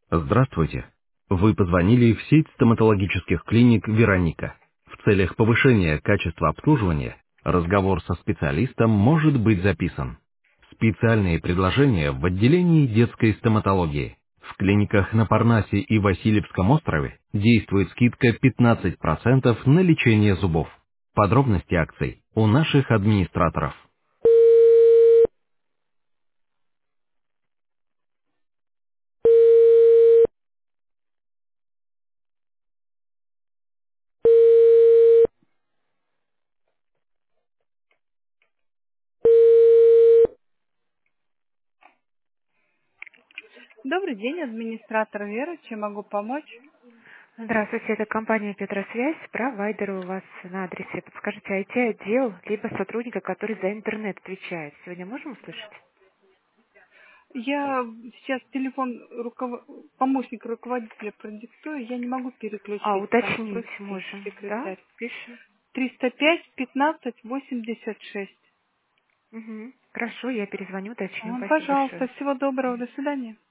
Здравствуйте. Вы позвонили в сеть стоматологических клиник «Вероника». В целях повышения качества обслуживания разговор со специалистом может быть записан. Специальные предложения в отделении детской стоматологии. В клиниках на Парнасе и Васильевском острове действует скидка 15% на лечение зубов. Подробности акций у наших администраторов. Добрый день, администратор Вера. Чем могу помочь? Здравствуйте, это компания Петросвязь, провайдер у вас на адресе. Подскажите, IT-отдел, либо сотрудника, который за интернет отвечает. Сегодня можем услышать? Я сейчас телефон помощник руководителя продиктую, я не могу А, переключить, там уточнить спросите можем, да? секретарь. Пишем. 305 15 86. Угу. Хорошо, я перезвоню, уточню. Спасибо Пожалуйста, большое. всего доброго, до свидания.